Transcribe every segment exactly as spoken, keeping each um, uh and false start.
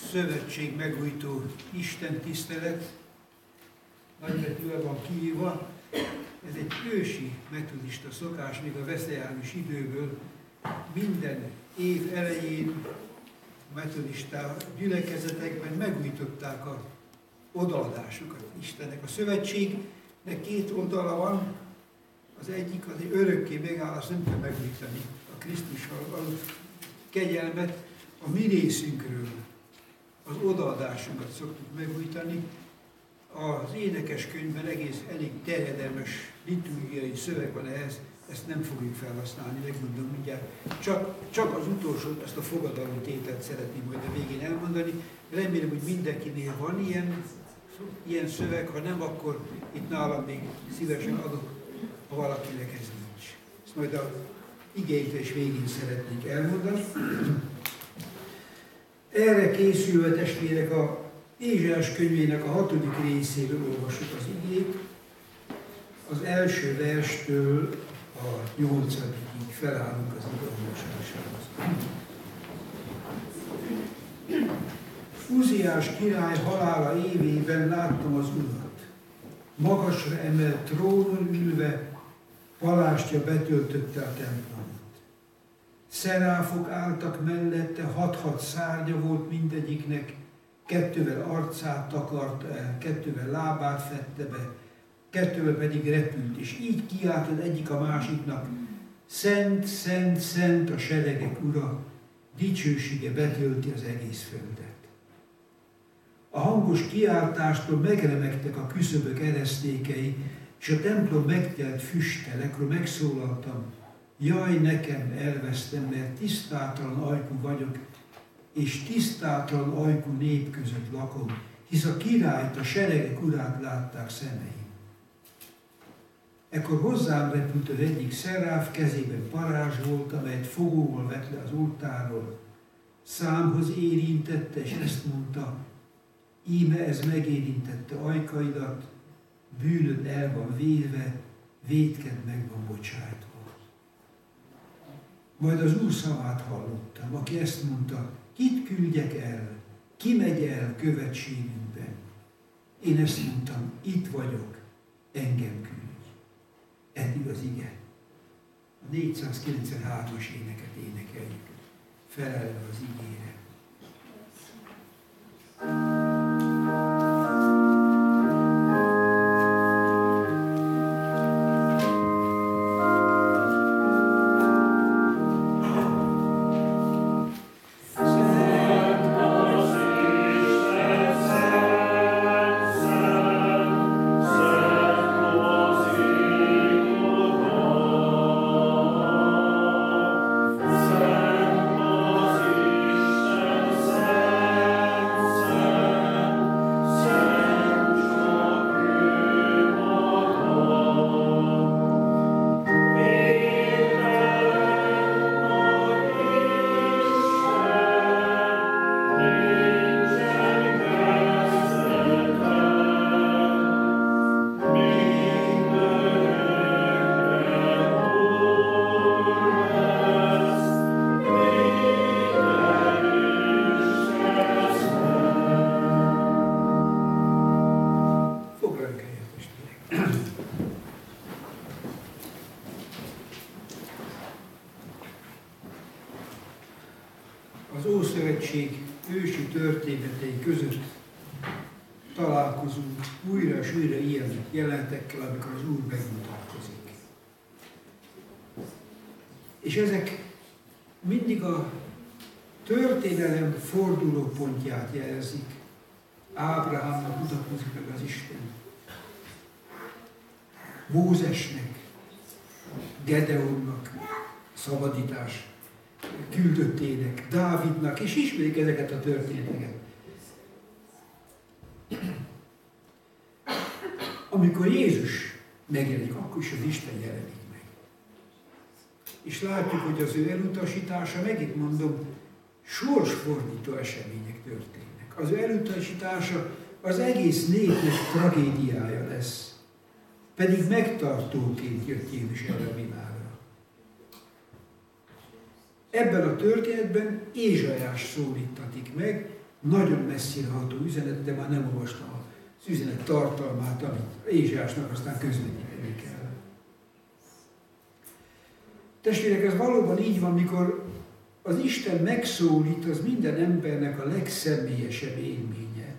szövetség megújtó Isten tisztelet, nagybetűvel van kiírva. Ez egy ősi metodista szokás, még a veszélyállós időből. Minden év elején a metodista gyülekezetekben megújtották a odaadásukat Istennek. A szövetségnek két oldala van, az egyik az egy örökké megállás, nem kell megújtani a Krisztussal való kegyelmet, a mi részünkről az odaadásunkat szoktuk megújtani. Az énekeskönyvben egész elég terjedelmes liturgiai szöveg van ehhez, ezt nem fogjuk felhasználni, megmondom mindjárt. Csak, csak az utolsó, ezt a fogadalomtételt szeretném majd a végén elmondani. Remélem, hogy mindenkinél van ilyen, ilyen szöveg, ha nem, akkor itt nálam még szívesen adok, ha valakinek ez nincs. Ezt majd a igénylés végén szeretnék elmondani. Erre készülve, testvérek, a Ézsaiás könyvének a hatodik részéből olvasjuk az igét. Az első verstől a nyolcadikig felállunk az ige olvasásához. Uziás király halála évében láttam az Urat. Magasra emelt trónon ülve, palástja betöltötte a templomot. Szeráfok álltak mellette, hat-hat szárnya volt mindegyiknek, kettővel arcát takarta el, kettővel lábát fette be, kettővel pedig repült, és így kiáltott egyik a másiknak: Szent, szent, szent a seregek ura, dicsősége betölti az egész földet. A hangos kiáltástól megremegtek a küszöbök eresztékei, és a templom megtelt füstelekről megszólaltam: Jaj, nekem, elvesztem, mert tisztátalan ajkú vagyok, és tisztátalan ajkú nép között lakom, hisz a királyt, a seregek urát látták szemeim. Ekkor hozzám repült az egyik szeráf, kezében parázs volt, amelyet fogóval vett le az oltáról. Számhoz érintette, és ezt mondta: Íme ez megérintette ajkaidat, bűnöd el van védve, vétked meg van bocsájtva. Majd az Úr szavát hallottam, aki ezt mondta: Kit küldjek el, ki megy el követségünkben? Én ezt mondtam: Itt vagyok, engem küldj. Eddig az ige. A négyszázkilencvenhármas éneket énekeljük, felelve az igére. Az Ószövetség ősi történetei között találkozunk újra és újra ilyen jelentekkel, amikor az Úr megmutatkozik. És ezek mindig a történelem fordulópontját jelzik. Ábrahámnak mutatkozik meg az Isten, Mózesnek, Gedeonnak szabadítás küldöttének, Dávidnak, és ismerik ezeket a történeteket. Amikor Jézus megjelenik, akkor is az Isten jelenik meg. És látjuk, hogy az ő elutasítása, megint mondom, sorsfordító események történnek. Az ő elutasítása az egész népnek tragédiája lesz. Pedig megtartóként jött Jézus erre a világra. Ebben a történetben Ézsaiás szólítatik meg, nagyon messzire ható üzenet, de már nem olvastam az üzenet tartalmát, amit Ézsaiásnak aztán közvetíteni kell. Testvérek, ez valóban így van, mikor az Isten megszólít, az minden embernek a legszemélyesebb élménye.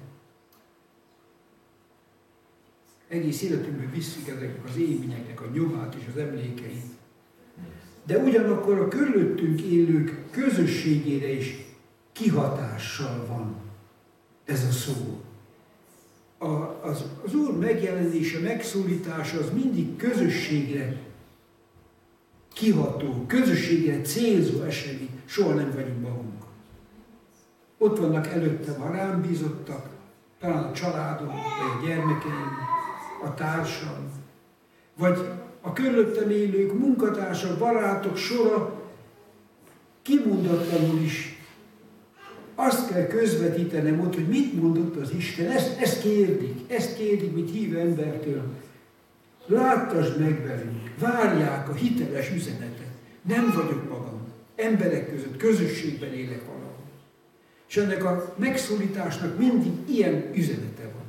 Egész életünkben visszük ezeknek az élményeknek a nyomát és az emlékeit. De ugyanakkor a körülöttünk élők közösségére is kihatással van ez a szó. A, az, az Úr megjelenése, megszólítása az mindig közösségre kiható, közösségre célzó esemény. Soha nem vagyunk magunk. Ott vannak előttem a rám bízottak, talán a családom, vagy a gyermekeim, a társam, vagy a körülöttem élők, munkatársak, barátok sora, kimondatlanul is azt kell közvetítenem ott, hogy mit mondott az Isten. Ezt, ezt kérdik, ezt kérdik, mint hívő embertől. Láttasd meg velünk, várják a hiteles üzenetet. Nem vagyok magam, emberek között, közösségben élek valahol. És ennek a megszólításnak mindig ilyen üzenete van.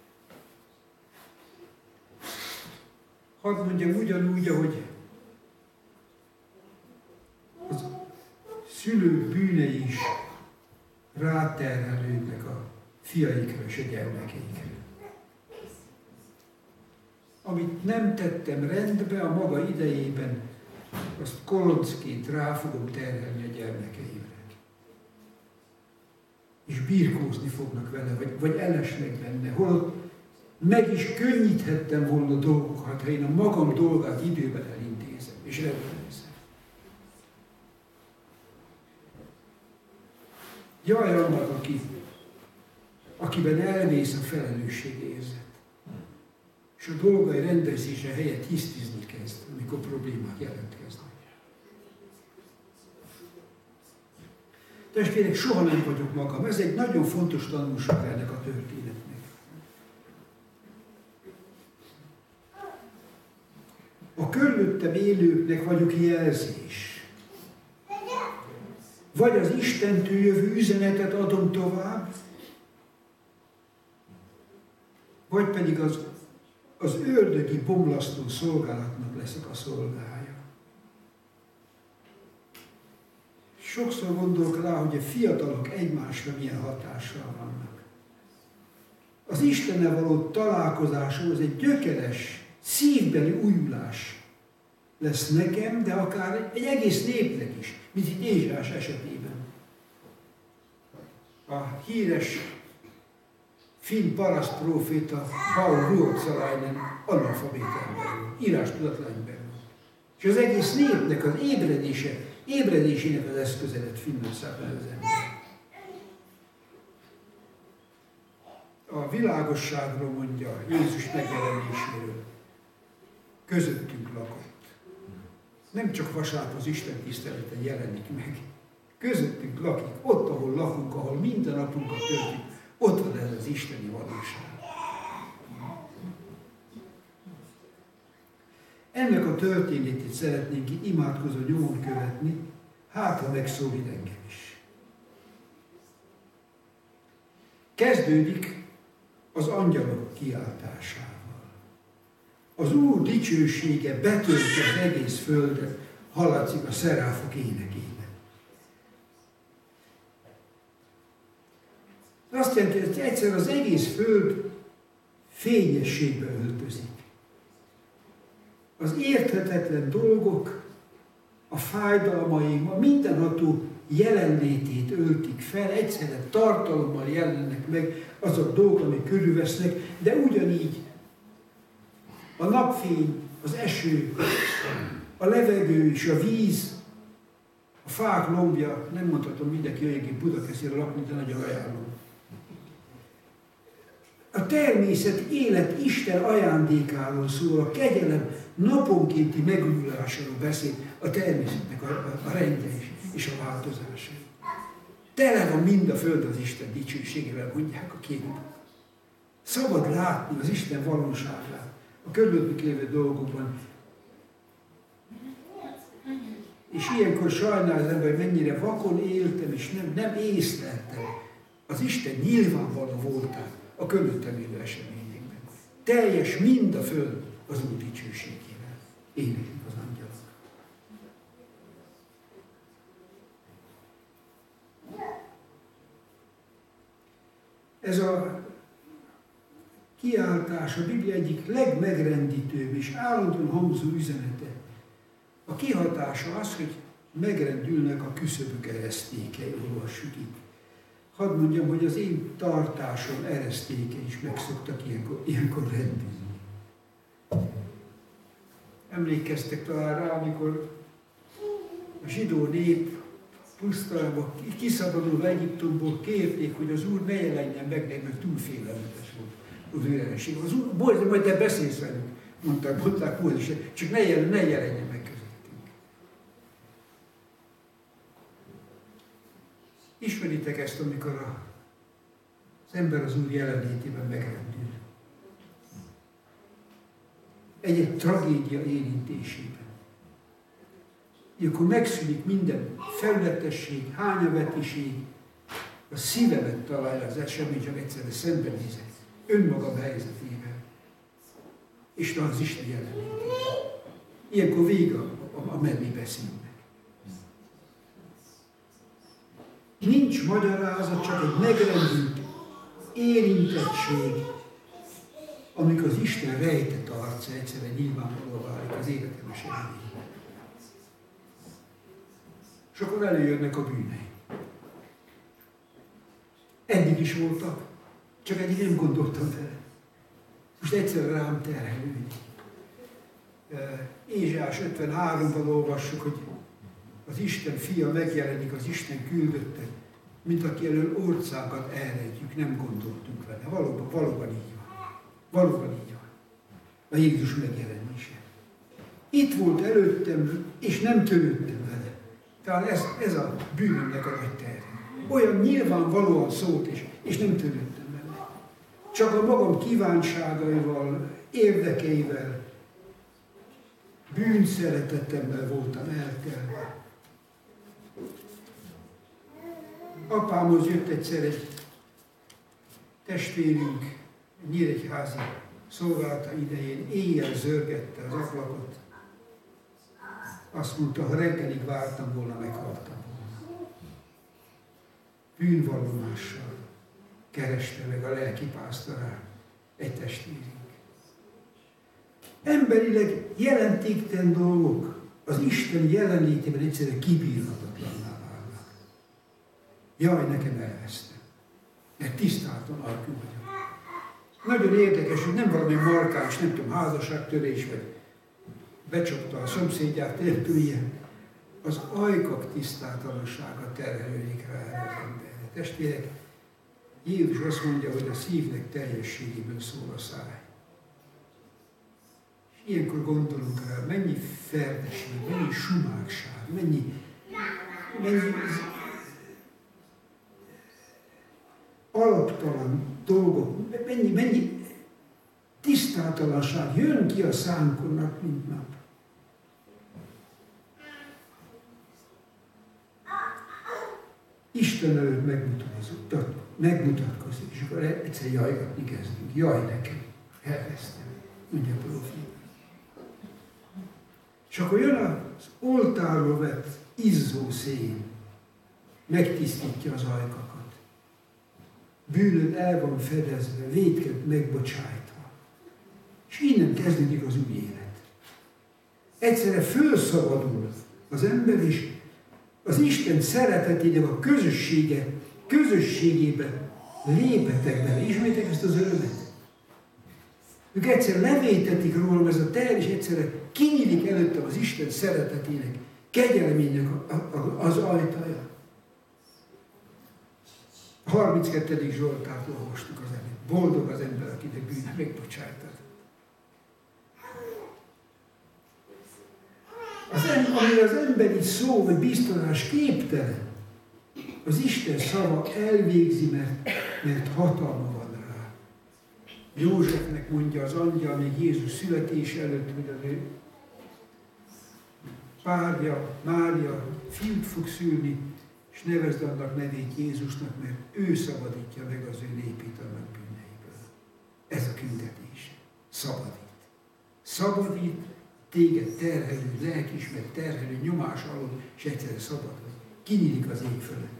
Hadd mondjam ugyanúgy, ahogy az szülők bűnei is ráterhelődnek a fiaikra és a gyermekeikre. Amit nem tettem rendbe a maga idejében, azt koloncként rá fogom terhelni a gyermekeimre. És birkózni fognak vele, vagy, vagy elesnek benne. Holott meg is könnyíthettem volna dolgokat, ha én a magam dolgát időben elintézem, és rendben. Jaj annak, aki, akiben elvész a felelősségérzet, és a dolgai rendezése helyett hisztizni kezd, amikor problémák jelentkeznek. Testvérek, soha nem vagyok magam. Ez egy nagyon fontos tanulság ennek a történetnek. A körülöttem élőknek vagyok jelzés. Vagy az Istentől jövő üzenetet adom tovább, vagy pedig az, az ördögi bomlasztó szolgálatnak leszek a szolgája. Sokszor gondolok rá, hogy a fiatalok egymásra milyen hatással vannak. Az Istennel való találkozáshoz egy gyökeres, szívbeli újulás lesz nekem, de akár egy egész népnek is, mint itt Ézsaiás esetében. A híres finn parasztpróféta Paul Ruotsalainen analfabéta ember volt, írástudatlan ember volt. És az egész népnek az ébredése, ébredésének az eszköze lett Finnországban az ember. A világosságról mondja Jézus megjelenéséről, közöttünk lakott. Nem csak vasárnap az Isten tiszteleten jelenik meg. Közöttünk lakik, ott, ahol lakunk, ahol minden napunkat töltjük, ott van ez az isteni valóság. Ennek a történetét szeretnénk imádkozó nyomon követni, hát ha megszólít engem is. Kezdődik az angyalok kiáltásával. Az Úr dicsősége betölti az egész földet, hallatszik a szeráfok énekében. Azt jelenti, hogy egyszer az egész föld fényességbe öltözik. Az érthetetlen dolgok, a fájdalmaim, a mindenható jelenlétét öltik fel, egyszerre tartalommal jelennek meg azok dolgok, amik körülvesznek, de ugyanígy a napfény, az eső, a levegő és a víz, a fák lombja, nem mondhatom, mindenki jöjjön ki Budakeszire lakni, de nagyon ajánlom. A természet élet Isten ajándékáról szól, a kegyelem naponkénti megújulásáról beszél, a természetnek a, a, a rendje is, és a változása. Tele van mind a föld az Isten dicsőségével, mondják a képek. Szabad látni az Isten valóságát a körülöttünk lévő dolgokban. És ilyenkor sajnál az ember, hogy mennyire vakon éltem, és nem, nem észleltem az Isten nyilvánvaló voltát a körülöttem élő eseményekben. Teljes mind a föld az Úr dicsőségével. Éneklik az angyalok. Ez a kiáltás a Biblia egyik legmegrendítőbb és állandóan hangzó üzenete. A kihatása az, hogy megrendülnek a küszöbök eresztékei, olvassuk itt. Hadd mondjam, hogy az én tartásom eresztéke is meg szoktak ilyenkor, ilyenkor rendülni. Emlékeztek talán rá, amikor a zsidó nép pusztába kiszabadulva Egyiptomból kérték, hogy az Úr ne jelenjen meg, mert túl félelmetes volt az ő ellenség. Az Úr, Bózsi, majd te beszélsz velünk, mondták, mondták Bózsi, csak ne, jelen, ne jelenjen meg közöttünk. Ismeritek ezt, amikor a, az ember az Úr jelenlétében megrendül. Egy-egy tragédia érintésében. Ilyenkor megszűnik minden felületesség, hányavetiség, a szívemet találja az esemény, csak egyszerűen szembenézek önmagam helyzetével, és az Isten jelenlétében. Ilyenkor vége a, a, a menni beszélnek. Nincs magyarázat, csak egy megrendült érintettség, amikor az Isten rejtett arca egyszerűen nyilvánvalóan válik az életem eseményében. És akkor előjönnek a bűnei. Eddig is voltak, csak eddig nem gondoltam vele. Most egyszerűen rám terhelődik. Ézsaiás ötvenháromban olvassuk, hogy az Isten fia megjelenik, az Isten küldötte, mint aki elől orcákat elrejtjük, nem gondoltunk vele. Valóban, valóban így van. Valóban így van. A Jézus megjelenése. Itt volt előttem, és nem törődtem vele. Tehát ez, ez a bűnömnek a nagy terhe. Olyan nyilvánvalóan szólt, és, és nem törődtem vele. Csak a magam kívánságaival, érdekeivel, bűnszeretetemmel voltam eltelve. Apámhoz jött egyszer egy testvérünk, nyíregyházi szolgálata idején, éjjel zörgette az ablakot. Azt mondta, ha reggelig vártam volna, meghaltam volna. Bűnvallomással kereste meg a lelkipásztorát egy testvérünk. Emberileg jelentéktelen dolgok az Isten jelenlétében egyszerűen kibírhatatlanná válnak. Jaj, nekem elvesztem, mert tisztáltan alkú vagyok. Nagyon érdekes, hogy nem valami markáns, nem tudom, házasságtörés, vagy becsapta a szomszédját, értő ilyen. Az ajkak tisztátalansága terhelődik rá az emberre. Testvérek, Jézus azt mondja, hogy a szívnek teljességéből szól a száj. És ilyenkor gondolunk rá, mennyi ferdesség, mennyi sumákság, mennyi, mennyi alaptalan dolgok, mennyi, mennyi tisztátalanság jön ki a szánkon nap, mint nap. Isten előtt megmutatkozott, megmutatkozik, és akkor egyszer jajgatni kezdünk. Jaj nekem, elvesztem, mondja a profét. És akkor jön az oltárról vett izzó szén, megtisztítja az ajkakat. Bűnöd el van fedezve, vétked megbocsájtva. És innen kezdődik az új élet. Egyszerre fölszabadul az ember is, az Isten szeretetének a közössége, közösségébe lépetek bele. Ismétek ezt az örömet? Ők egyszer levétetik rólam ez a teher, és egyszerre kinyílik előttem az Isten szeretetének, kegyelmének az ajtaja. A harminckettedik Zsoltárt olvastuk az előtt. Boldog az ember, akinek bűne megbocsájtad. Az, amire az emberi szó vagy biztonás képtelen, az Isten szava elvégzi, mert, mert hatalma van rá. Józsefnek mondja az angyal még Jézus születése előtt, hogy az ő párja, Mária fiút fog szülni, és nevezd annak nevét Jézusnak, mert ő szabadítja meg az ő népét annak bűneiből. Ez a küldetés. Szabadít. Szabadít téged terhelő, lelkismert terhelő nyomás alól, és egyszerre szabad vagy. Kinyílik az ég fölötte.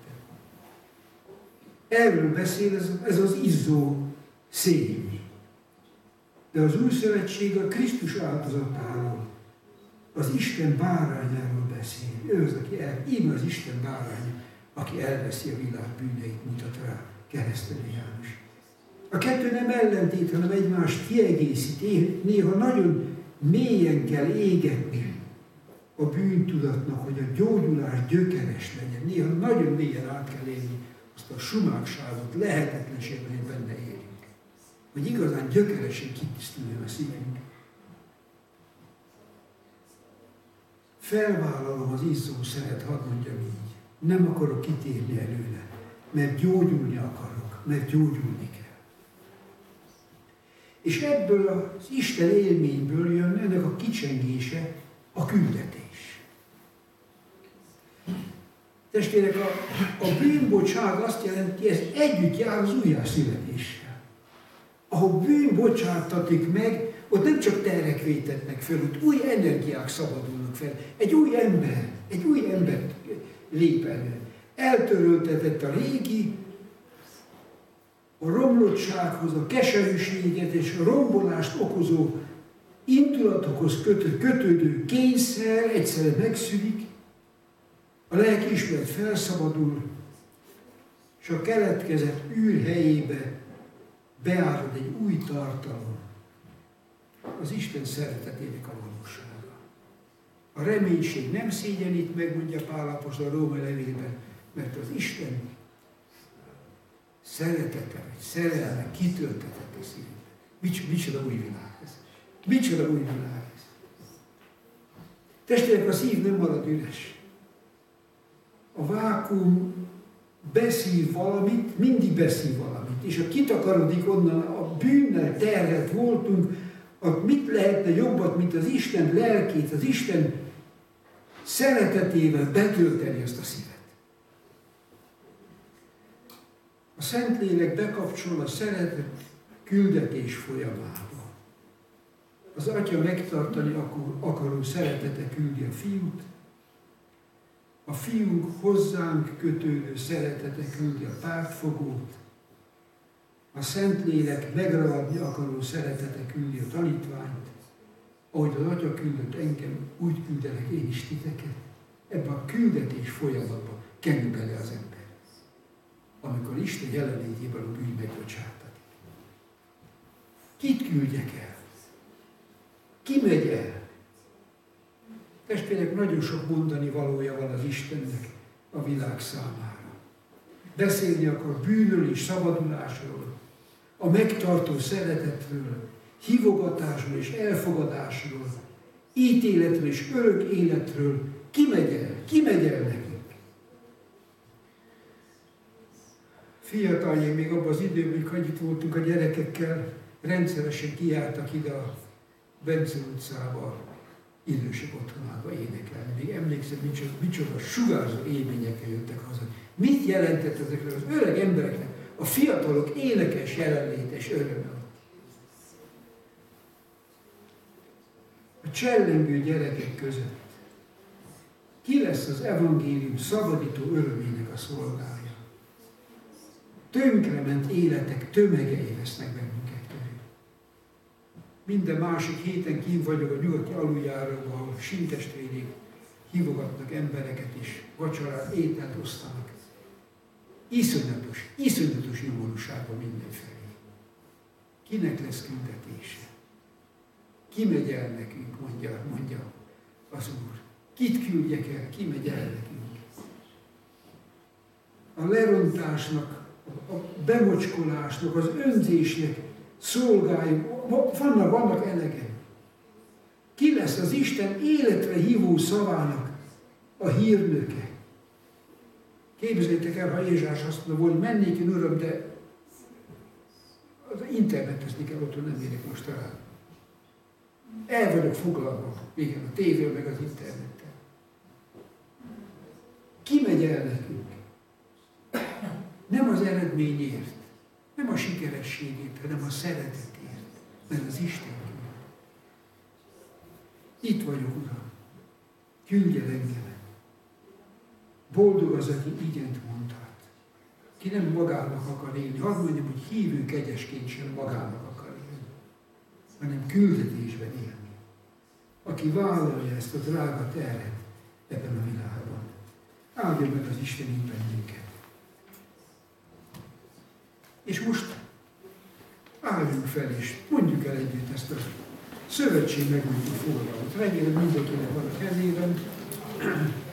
Erről beszél ez, ez az izzó szény. De az új szövetség a Krisztus áldozatáról, az Isten bárányáról beszél. Ő az, aki el, íme az Isten báránya, aki elveszi a világ bűneit, mutat rá Keresztelő János. A kettő nem ellentét, hanem egymást kiegészít. Néha nagyon mélyen kell égetni a bűntudatnak, hogy a gyógyulás gyökeres legyen. Néha nagyon mélyen át kell élni azt a sumákságot, lehetetlenséget, hogy benne élünk. Hogy igazán gyökeresen kitisztuljon a szívünk. Felvállalom az izzó szeret, hadd mondjam így. Nem akarok kitérni előle, mert gyógyulni akarok, mert gyógyulni kell. És ebből az Isten élményből jön ennek a kicsengése, a küldetés. Testvérek, a, a bűnbocsánat azt jelenti, ez együtt jár az újjászületéssel. Ahol bűn bocsátatik meg, ott nem csak terhek vétetnek fel, ott új energiák szabadulnak fel. Egy új ember, egy új ember lép elő. Eltöröltetett a régi, a romlottsághoz, a keserűséget és a rombolást okozó indulatokhoz kötődő kényszer egyszerre megszűnik, a lelkiismeret felszabadul, és a keletkezett űr helyébe beárad egy új tartalom, az Isten szeretetének a valósága. A reménység nem szégyenít meg, mondja Pál apostol a római levélben, mert az Isten szeretete, vagy szerelme kitöltetett a szívbe. Micsoda, micsoda új világ ez. Micsoda új világ ez. Testvérek, a szív nem marad üres. A vákuum beszív valamit, mindig beszív valamit. És ha kitakarodik onnan, a bűnnel terhelt voltunk, mit lehetne jobbat, mint az Isten lelkét, az Isten szeretetével betölteni azt a szívet. A Szentlélek bekapcsol a szeretet küldetés folyamába. Az Atya megtartani akaró szeretete küldi a Fiút, a Fiunk hozzánk kötődő szeretete küldi a pártfogót, a Szentlélek megragadni akaró szeretete küldi a tanítványt, ahogy az Atya küldött engem, úgy küldelek én is titeket. Ebben a küldetés folyamatban kerül bele az ember, amikor Isten jelenlétében a bűn megbocsátatik. Kit küldjek el? Ki megy el? Testvérek, nagyon sok mondani valója van az Istennek a világ számára. Beszélni akar bűnről és szabadulásról, a megtartó szeretetről, hívogatásról és elfogadásról, ítéletről és örök életről. Ki megy el? Ki megy el nekünk? Fiataljaim még abban az időben, amikor itt voltunk a gyerekekkel, rendszeresen kijártak ide a Bence utcába, idősek otthonába énekelni. Még emlékszem, micsoda, micsoda sugárzó élményekkel jöttek haza. Mit jelentett ezeknek az öreg embereknek a fiatalok énekes jelenléte és öröme? A csellengő gyerekek között ki lesz az evangélium szabadító örömének a szolgája? Tönkrement életek tömegei vesznek bennünket körül. Minden másik héten kint vagyok a nyugati aluljáróban, ahol sintestvérék hívogatnak embereket és vacsorát, ételt osztanak. Iszonyatos, iszonyatos nyomorúságban mindenfelé. Kinek lesz küldetése? Ki megy el nekünk, mondja, mondja az Úr. Kit küldjek el, ki megy el nekünk? A lerontásnak, a bemocskolásnak, az önzésnek szolgáljuk. Vannak, vannak elegen. Ki lesz az Isten életre hívó szavának a hírnöke? Képzeljétek el, ha Ézsás azt mondja, hogy mennék én, Uram, de az internetezni kell, otthon nem érek most rá. El vagyok foglalva, igen, a tévével meg az internettel. Ki megy el nekünk? Nem az eredményért, nem a sikerességért, hanem a szeretetért, mert az Isten küld. Itt vagyok, Uram, küldj el engem. Boldog az, aki igent mondhat. Ki nem magának akar élni. Hadd mondjam, hogy hívő kegyesként sem magának akar élni, hanem küldetésben élni. Aki vállalja ezt a drága terhet ebben a világban. Áldja meg az Isten így bennünket. És most álljunk fel, és mondjuk el együtt ezt a szövetség megújító forradalmat. Remélem mindenkinek van a kezében.